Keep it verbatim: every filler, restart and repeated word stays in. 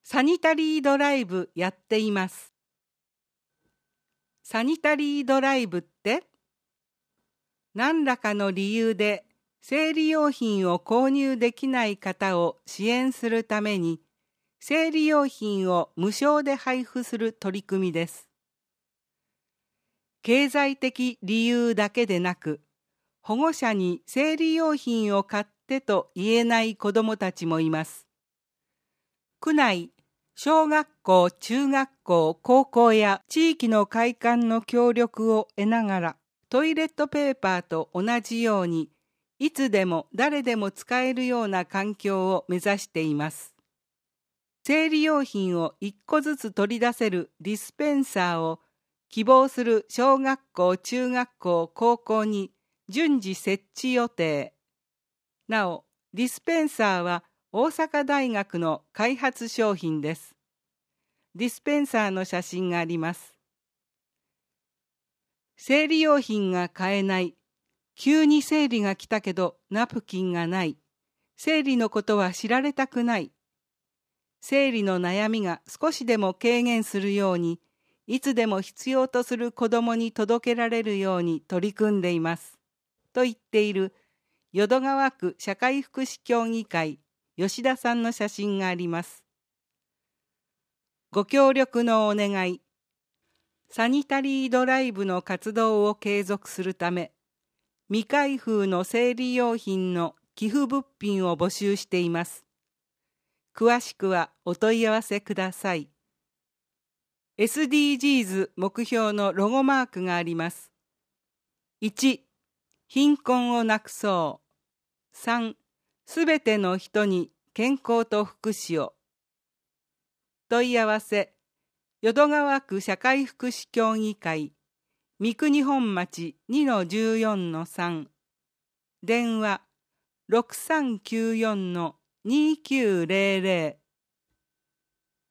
サニタリードライブやっています。サニタリードライブって、何らかの理由で生理用品を購入できない方を支援するために、生理用品を無償で配布する取り組みです。経済的理由だけでなく、保護者に生理用品を買ってと言えない子どもたちもいます。区内、小学校、中学校、高校や地域の会館の協力を得ながら、トイレットペーパーと同じように、いつでも誰でも使えるような環境を目指しています。生理用品をいっこずつ取り出せるディスペンサーを希望する小学校、中学校、高校に順次設置予定。なお、ディスペンサーは大阪大学の開発商品です。ディスペンサーの写真があります。生理用品が買えない。急に生理が来たけどナプキンがない。生理のことは知られたくない。生理の悩みが少しでも軽減するように、いつでも必要とする子どもに届けられるように取り組んでいます。と言っている淀川区社会福祉協議会吉田さんの写真があります。ご協力のお願い。サニタリードライブの活動を継続するため、未開封の生理用品の寄付物品を募集しています。詳しくはお問い合わせください。エスディージーズ 目標のロゴマークがあります。いち、貧困をなくそう。さん、すべての人に健康と福祉を。問い合わせ、淀川区社会福祉協議会、三国本町 にのじゅうよんのさん、電話ろくさんきゅうよんのにきゅうゼロゼロ